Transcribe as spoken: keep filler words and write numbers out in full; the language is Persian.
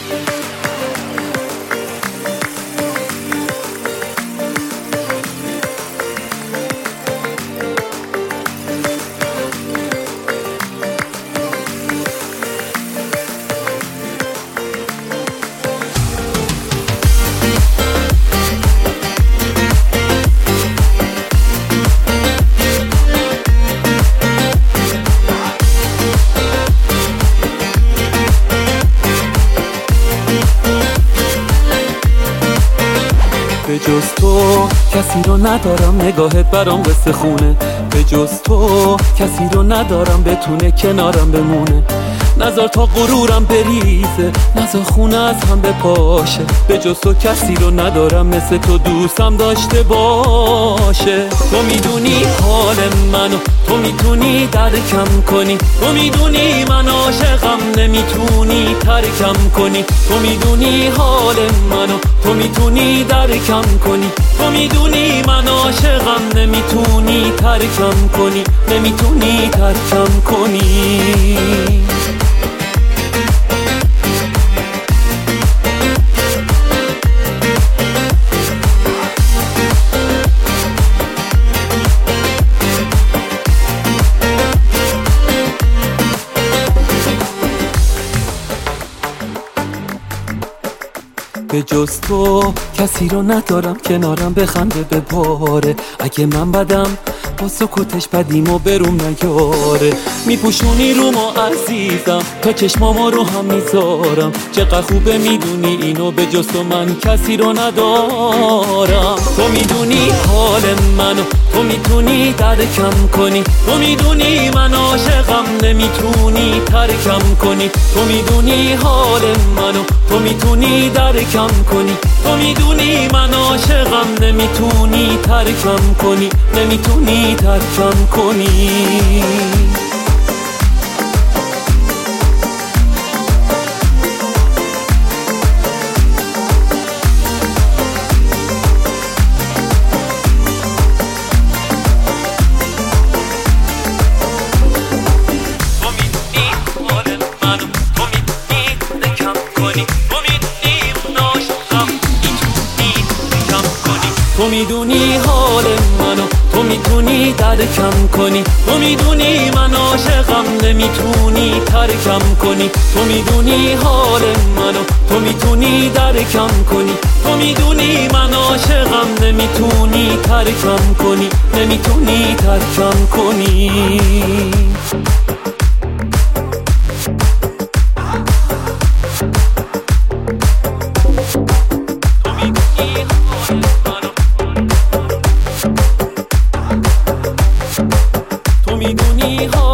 به جز تو کسی رو ندارم، نگاهت برام قصه خونه. به جز تو کسی رو ندارم بتونه کنارم بمونه. نذار تا غرورم بریزه، نذار خونه از هم بپاشه. به جز تو کسی رو ندارم مثل تو دوستم داشته باشه. تو میدونی حال منو، تو میتونی درکم کنی. تو میدونی من عاشقم، نمیتونی ترکم کنی. تو میدونی حال منو، تو میتونی درکم کنی. تو میدونی من عاشقم، نمیتونی ترکم کنی. نمیتونی ترکم کنی. به جز تو کسی رو ندارم کنارم بخنده بباره. اگه من بدم با سکوتش بدیم و بروم نیاره. میپوشونی رو ما عزیزم، تا چشمامو رو هم میذارم. چقدر خوبه میدونی اینو، به جز تو من کسی رو ندارم. تو میدونی حال منو، تو میتونی درکم کنی. تو میدونی من عاشقم، نمیتونی ترکم کنی. تو میدونی حال منو، تو میتونی درکم کنی. تو میدونی من عاشقم، نمیتونی ترکم کنی. نمیتونی ترکم کنی. تو میدونی حال منو، تو میتونی درکم کنی. تو میدونی من عاشقم، نمیتونی ترکم کنی. تو میدونی حال منو، تو میتونی درکم کنی. تو میدونی من عاشقم، نمیتونی ترکم کنی. نمیتونی ترکم کنی. تو میدونی